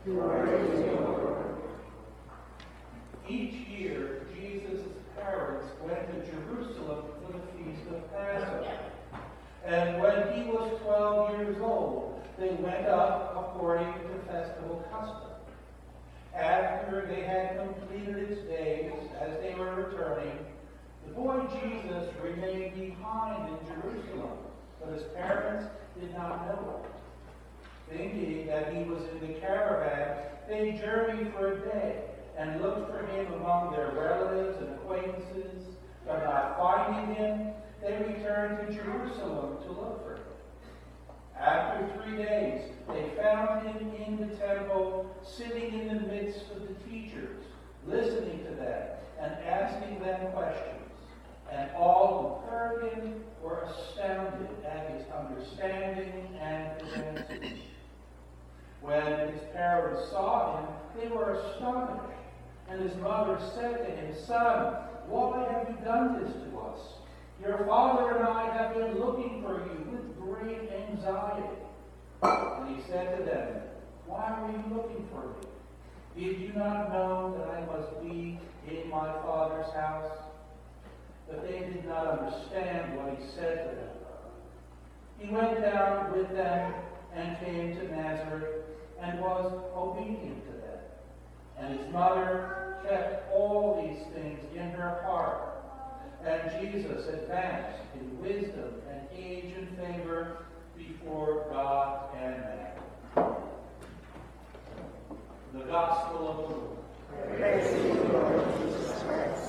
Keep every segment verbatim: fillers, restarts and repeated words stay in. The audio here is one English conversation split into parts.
Each year, Jesus' parents went to Jerusalem for the Feast of Passover. And when he was twelve years old, they went up according to festival custom. After they had completed its days, as they were returning, the boy Jesus remained behind in Jerusalem, but his parents did not know it. Thinking that he was in the caravan, they journeyed for a day and looked for him among their relatives and acquaintances, but not finding him, they returned to Jerusalem to look for him. After three days, they found him in the temple, sitting in the midst of the teachers, listening to them and asking them questions. And all who heard him were astounded at his understanding and his answers. When his parents saw him, they were astonished. And his mother said to him, "Son, why have you done this to us? Your father and I have been looking for you with great anxiety." And he said to them, "Why were you looking for me? Did you not know that I must be in my Father's house?" But they did not understand what he said to them. He went down with them and came to Nazareth and was obedient to them. And his mother kept all these things in her heart. And Jesus advanced in wisdom and age and favor before God and man. The Gospel of the Lord. Praise to you, Lord Jesus Christ.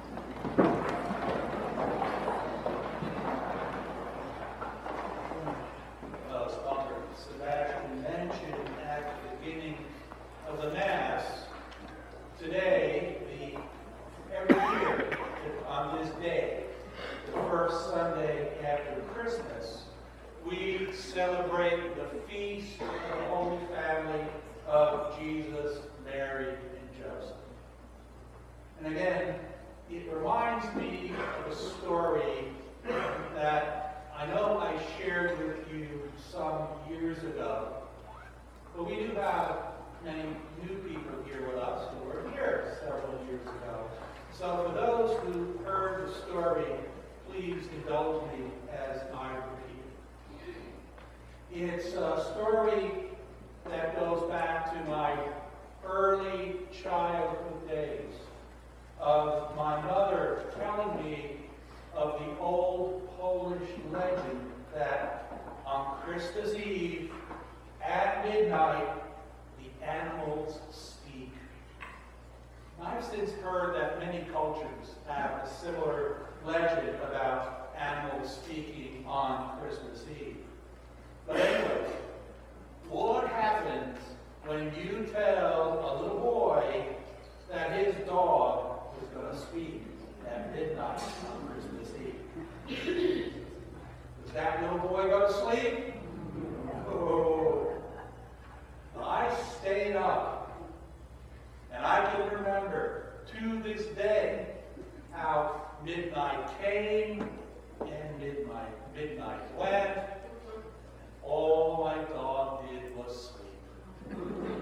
As Father Sebastian mentioned at the beginning of the Mass, today, the every year, on this day, the first Sunday after Christmas, we celebrate the feast of the Holy Family of Jesus, Mary, and Joseph. And again, it reminds me of a story that I know I shared with you some years ago, but we do have many new people here with us who were here several years ago. So for those who heard the story, please indulge me as I repeat it. It's a story that goes back to my early childhood days of my mother telling me of the old Polish legend that on Christmas Eve at midnight the animals speak. I've since heard that many cultures have a similar legend about animals speaking on Christmas Eve. But anyway, what happens when you tell a little boy that his dog is going to speak at midnight on Christmas Eve? Does that little boy go to sleep? Oh. I stayed up. And I can remember to this day how midnight came and midnight, midnight went. All my dog did was sleep.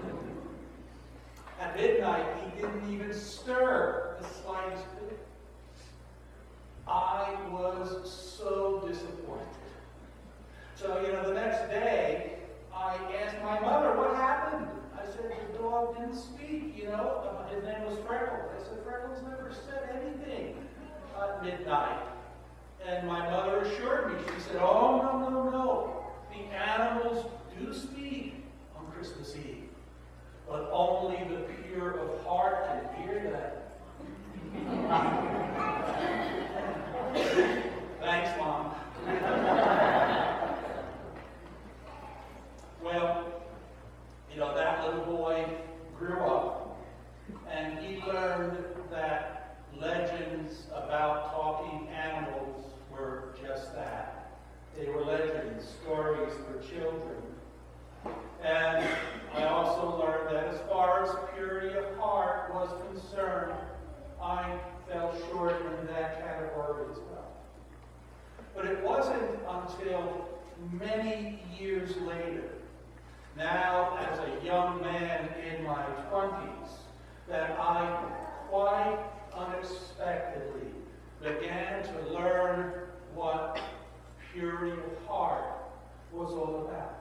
At midnight, he didn't even stir the slightest bit. I was so disappointed. So, you know, the next day, I asked my mother, what happened? I said, the dog didn't speak, you know. His name was Freckles. I said, Freckles never said anything at midnight. And my mother assured me. She said, oh, no, no, no. The animals do speak on Christmas Eve. But only the pure of heart can hear that. Thanks, Mom. Well, you know, that little boy grew up, and he learned that legends about talking animals were just that. They were legends, stories for children. And I also learned that as far as purity of heart was concerned, I fell short in that category as well. But it wasn't until many years later now as a young man in my twenties, that I quite unexpectedly began to learn what purity of heart was all about.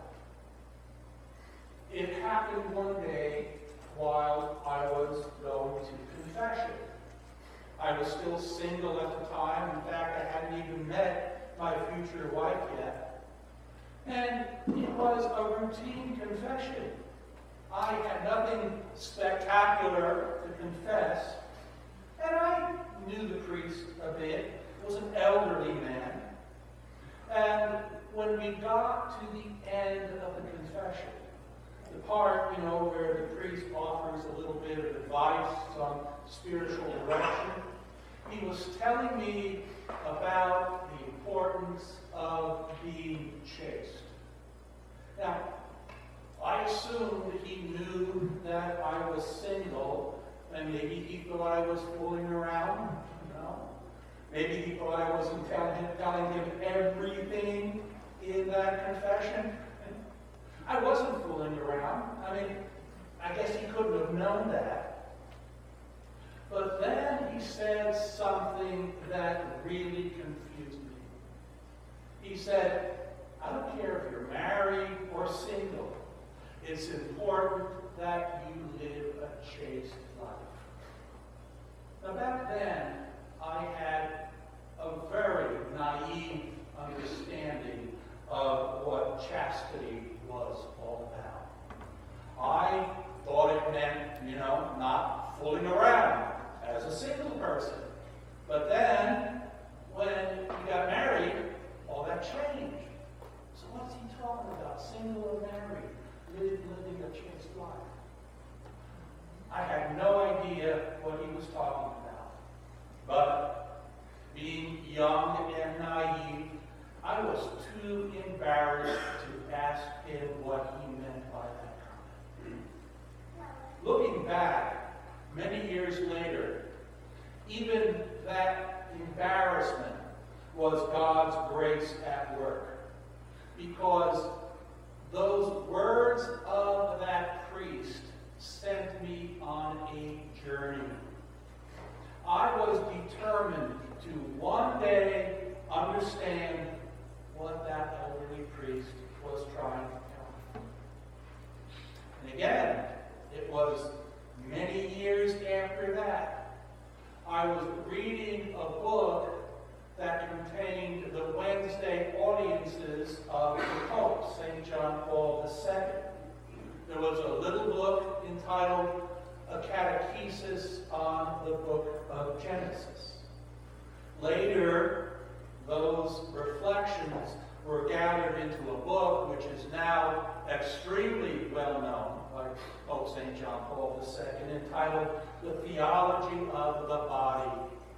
It happened one day while I was going to confession. I was still single at the time. In fact, I hadn't even met my future wife yet. And it was a routine confession. I had nothing spectacular to confess. And I knew the priest a bit. He was an elderly man. And when we got to the end of the confession, the part, you know, where the priest offers a little bit of advice, some spiritual direction, he was telling me about the importance of being chaste. Now, I assumed he knew that I was single, and maybe he thought I was fooling around, you know. Maybe he thought I wasn't telling him, telling him everything in that confession. I wasn't fooling around. I mean, I guess he couldn't have known that. But then he said something that really confused me. He said, I don't care if you're married or single. It's important that you live a chaste life. Now back then, I had a very naive understanding of what chastity was all about. I thought it meant, you know, not fooling around as a single person. But then, when he got married, all that changed. So what's he talking about? Single or married? Living, living a chaste life. I had no idea what he was talking about. But being young and naive, I was too embarrassed to ask him what he meant by that comment. Looking back, many years later, even that embarrassment was God's grace at work. Because those words of that priest sent me on a journey. I was determined to one day understand what that elderly priest was trying to tell me. And again, it was many years after that, I was reading a book that contained the Wednesday audiences of the Pope, Saint John Paul the Second. There was a little book entitled A Catechesis on the Book of Genesis. Later, those reflections were gathered into a book which is now extremely well known by Pope Saint John Paul the Second, entitled The Theology of the Body.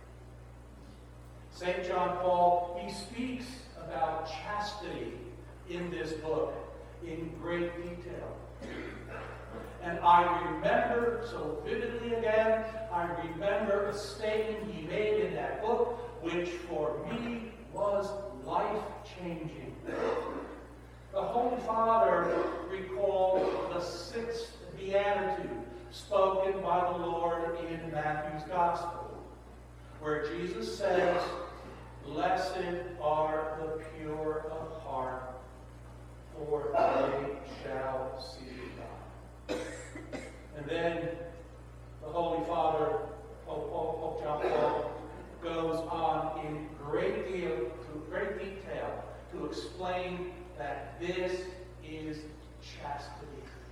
Saint John Paul, he speaks about chastity in this book in great detail. And I remember so vividly again, I remember a statement he made in that book, which for me was life-changing. The Holy Father recalled the sixth beatitude spoken by the Lord in Matthew's Gospel, where Jesus says, "Blessed are the pure of heart, for they shall see God." And then the Holy Father, Pope, Pope, Pope John Paul, goes on in great deal, to great detail to explain that this is chastity.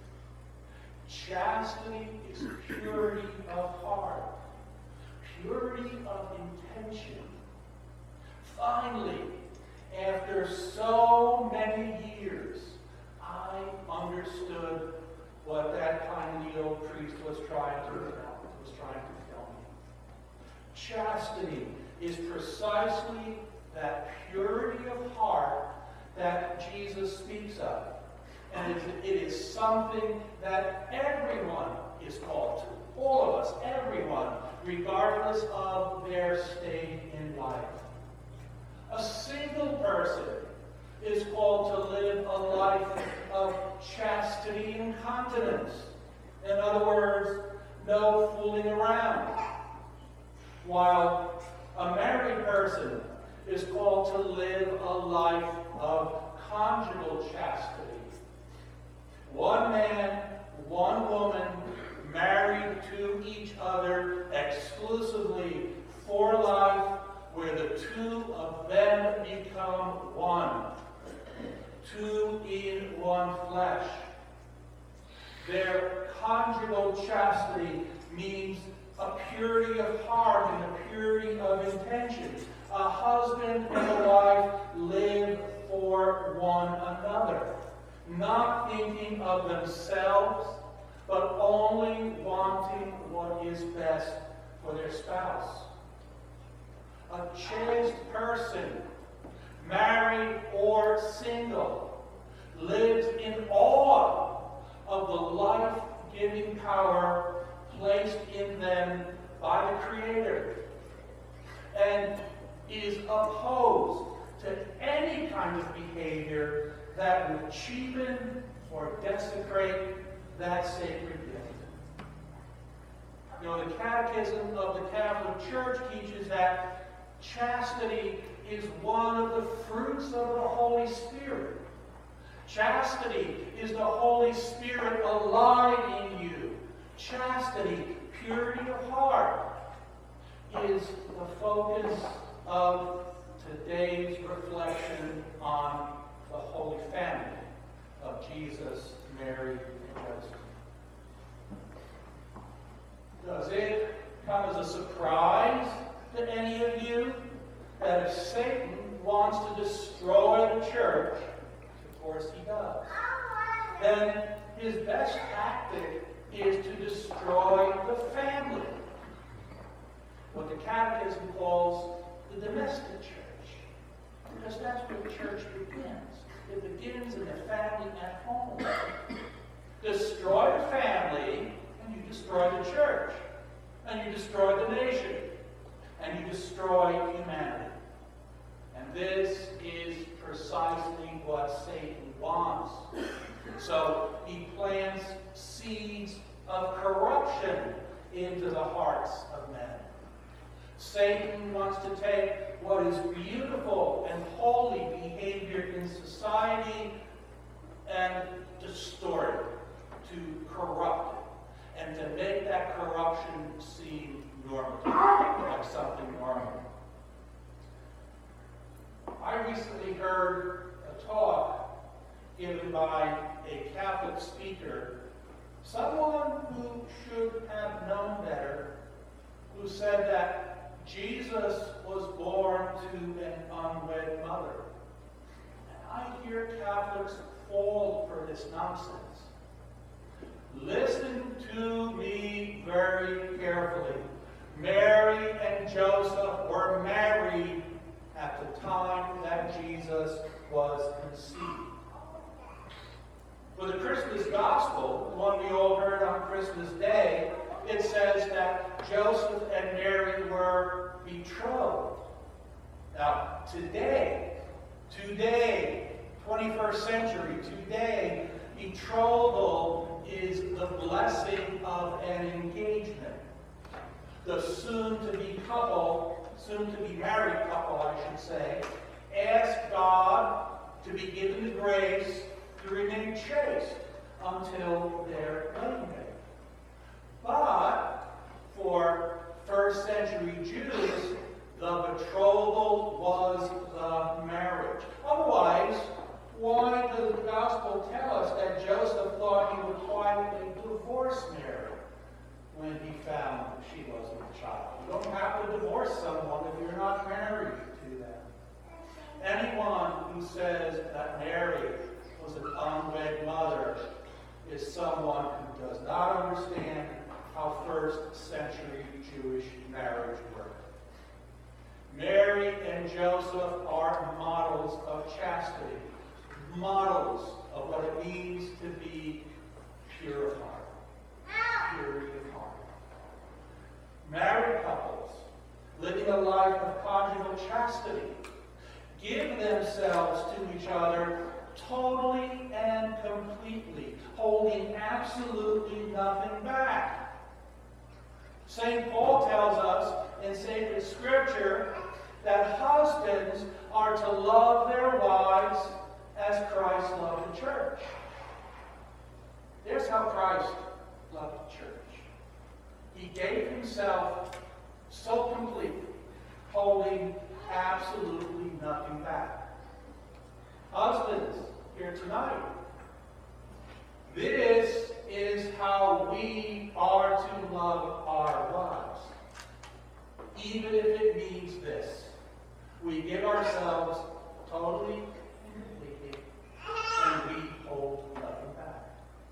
Chastity is purity of heart, purity of intention. Finally, after so many years, I understood what that kindly old priest was trying to tell, was trying to tell me. Chastity is precisely that purity of heart that Jesus speaks of. And it is something that everyone is called to. All of us, everyone, regardless of their state in life. A single person is called to live live a life of chastity and continence. In other words, no fooling around. While a married person is called to live a life of conjugal chastity. One man, one woman, married to each other exclusively for life, where the two of them become one. Two in one flesh. Their conjugal chastity means a purity of heart and a purity of intention. A husband and a wife live for one another, not thinking of themselves, but only wanting what is best for their spouse. A chaste person, married or single, lives in awe of the life-giving power placed in them by the Creator, and is opposed to any kind of behavior that would cheapen or desecrate that sacred gift. You know, the Catechism of the Catholic Church teaches that chastity is one of the fruits of the Holy Spirit. Chastity is the Holy Spirit alive in you. Chastity, purity of heart, is the focus of today's reflection on the Holy Family of Jesus, Mary, and Joseph. Does it come as a surprise to any of you that if Satan wants to destroy the church, of course he does, then his best tactic is to destroy the family? What the Catechism calls the domestic church. Because that's where the church begins. It begins in the family at home. Destroy the family, and you destroy the church. And you destroy the nation. And you destroy humanity. And this is precisely what Satan wants. So he plants seeds of corruption into the hearts of men. Satan wants to take what is beautiful and holy behavior in society and distort it, to corrupt it, and to make that corruption seem normative, like something normal. I recently heard a talk given by a Catholic speaker, someone who should have known better, who said that Jesus was born to an unwed mother. And I hear Catholics fall for this nonsense. Listen to me very carefully. Mary and Joseph were married at the time that Jesus was conceived. For the Christmas Gospel, the one we all heard on Christmas Day, it says that Joseph and Mary were betrothed. Now, today, today, twenty-first century, today, betrothal is the blessing of an engagement. The soon-to-be couple, soon-to-be married couple, I should say, ask God to be given the grace to remain chaste until their wedding day. But for first century Jews, the betrothal was the marriage. Otherwise, why does the Gospel tell us that Joseph thought he would quietly divorce Mary when he found she wasn't a child? You don't have to divorce someone if you're not married to them. Anyone who says that Mary was an unwed mother is someone who does not understand how first century Jewish marriage worked. Mary and Joseph are models of chastity, models of what it means to be pure of heart, purity of heart. Married couples living a life of conjugal chastity give themselves to each other totally in sacred scripture that husbands are to love their wives as Christ loved the church. There's how Christ loved the church. He gave himself so completely, holding absolutely nothing back. Husbands, here tonight, this is how we are to love our wives. Even if it means this. We give ourselves totally and completely, and we hold nothing back.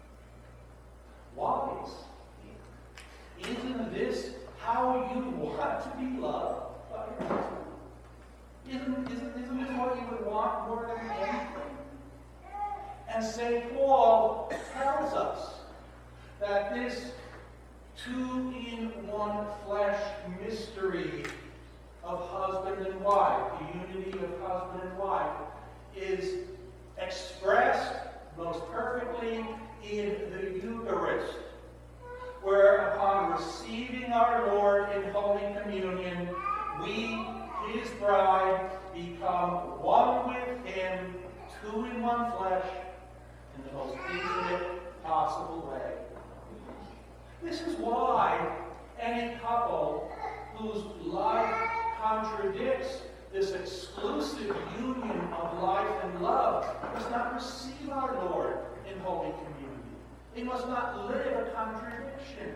Wives, isn't this how you want to be loved by your husband? Isn't, isn't, isn't this what you would want more than anything? And Saint Paul tells us that this two-in-one flesh mystery of husband and wife, the unity of husband and wife, is expressed most perfectly in the Eucharist, where upon receiving our Lord in Holy Communion, we, his bride, become one with him, two in one flesh, in the most intimate possible way. This is why any couple whose life contradicts this exclusive union of life and love must not receive our Lord in Holy Communion. They must not live a contradiction.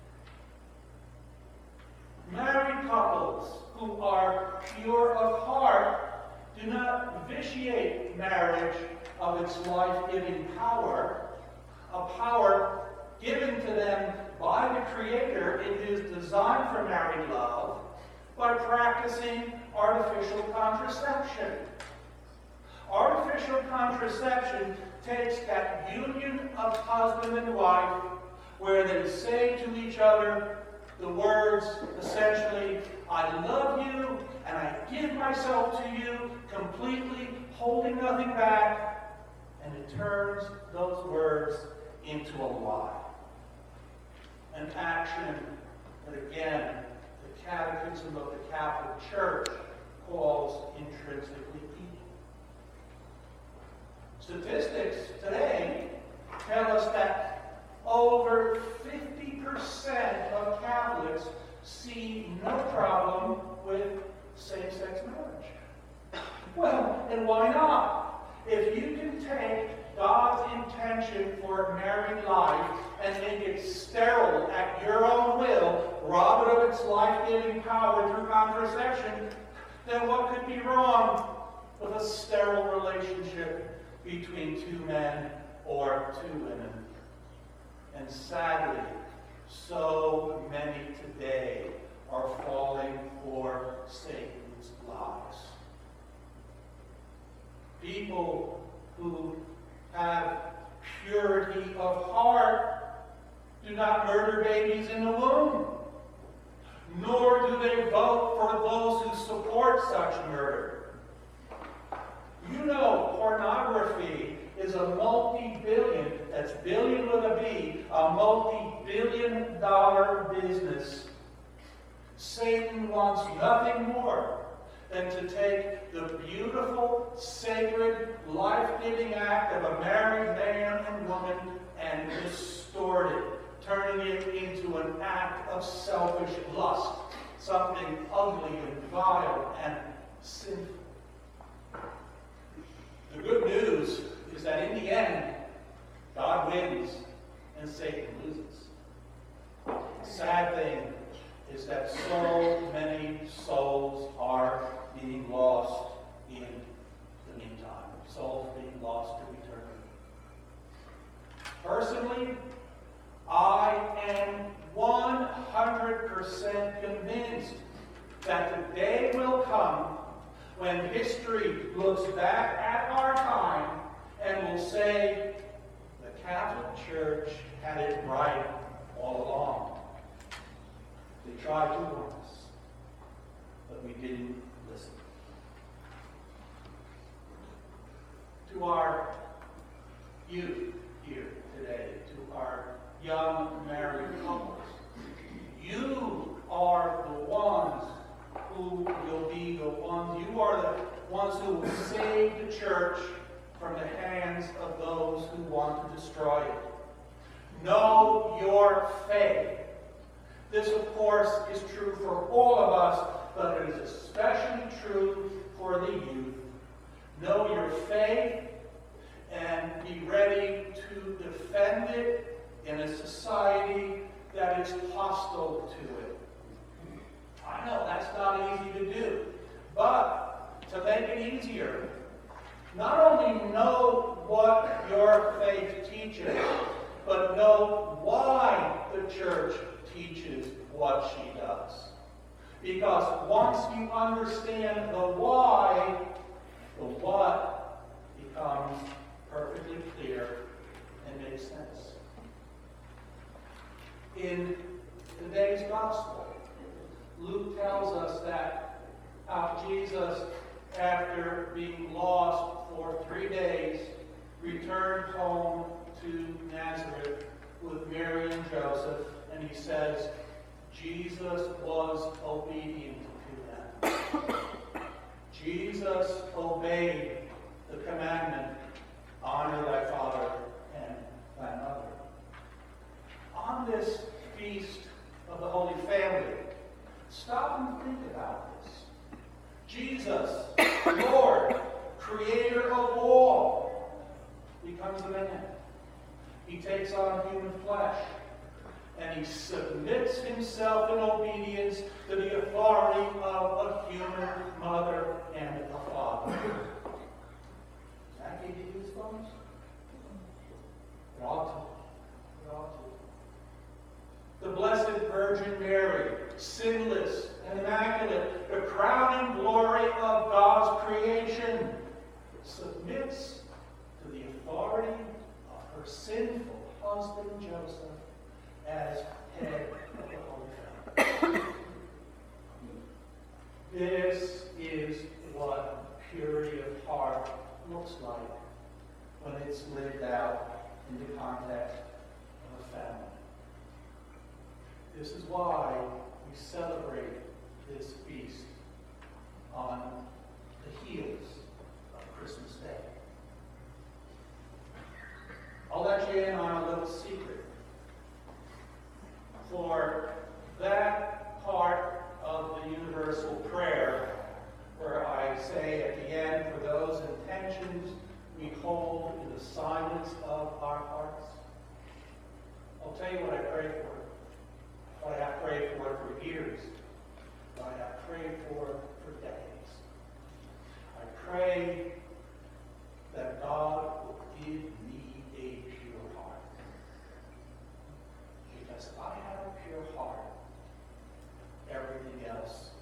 Married couples who are pure of heart do not vitiate marriage of its life-giving power, a power given to them by the Creator in his design for married love, by practicing artificial contraception. Artificial contraception takes that union of husband and wife where they say to each other the words, essentially, I love you and I give myself to you completely, holding nothing back, and it turns those words into a lie. An action that, again, the Catechism of the Catholic Church calls intrinsically evil. Statistics today tell us that over fifty percent of Catholics see no problem with same-sex marriage. Well, and why not? If you can take God's intention for married life and make it sterile at your own will, rob it of its life-giving power through contraception, then what could be wrong with a sterile relationship between two men or two women? And sadly, so many today are falling for Satan's lies. People who have purity of heart do not murder babies in the womb, nor do they vote for those who support such murder. You know, pornography is a multi-billion, that's billion with a B, a multi-billion dollar business. Satan wants nothing more than to take the beautiful, sacred, life-giving act of a married man and woman and distort it, turning it into an act of selfish lust, something ugly and vile and sinful. The good news is that in the end, God wins and Satan loses. The sad thing is that so many souls are being lost in the meantime. Souls being lost to eternity. Personally, I am one hundred percent convinced that the day will come when history looks back at our time and will say, the Catholic Church had it right all along. They tried to warn us, but we didn't listen. To our youth here today, to our young married couples, you are the ones who will be the ones, you are the ones who will save the church from the hands of those who want to destroy it. Know your faith. This, of course, is true for all of us, but it is especially true for the youth. Know your faith and be ready to defend it in a society that is hostile to it. I know that's not easy to do, but to make it easier, not only know what your faith teaches, but know why the church teaches what she does. Because once you understand the why, the what becomes perfectly clear and makes sense. In today's gospel, Luke tells us that how Jesus, after being lost for three days, returned home to Nazareth with Mary and Joseph, and he says, Jesus was obedient to them. Jesus obeyed the commandment, honor thy father and thy mother. On this feast of the Holy Family, stop and think about this. Jesus, Lord, creator of all, becomes a man. He takes on human flesh, and he submits himself in obedience to the authority of a human mother and a father. Does that give you goosebumps? It ought to. It ought to. The Blessed Virgin Mary, sinless and immaculate, the crowning glory of God's creation, submits to the authority of her sinful husband Joseph as head of the Holy Family. This is what purity of heart looks like when it's lived out in the context of a family. This is why we celebrate this feast on the heels of Christmas Day. I'll let you in on a little secret. For that part of the universal prayer, where I say at the end, for those intentions we hold in the silence of our hearts, I'll tell you what I pray for. What I have prayed for for years. What I have prayed for for decades. I pray that God will give me a pure heart. Because if I have a pure heart, everything else